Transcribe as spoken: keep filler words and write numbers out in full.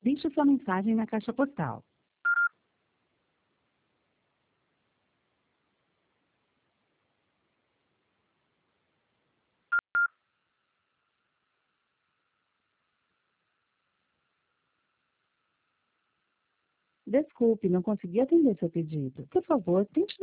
Deixe sua mensagem na caixa postal. Desculpe, não consegui atender seu pedido. Por favor, tente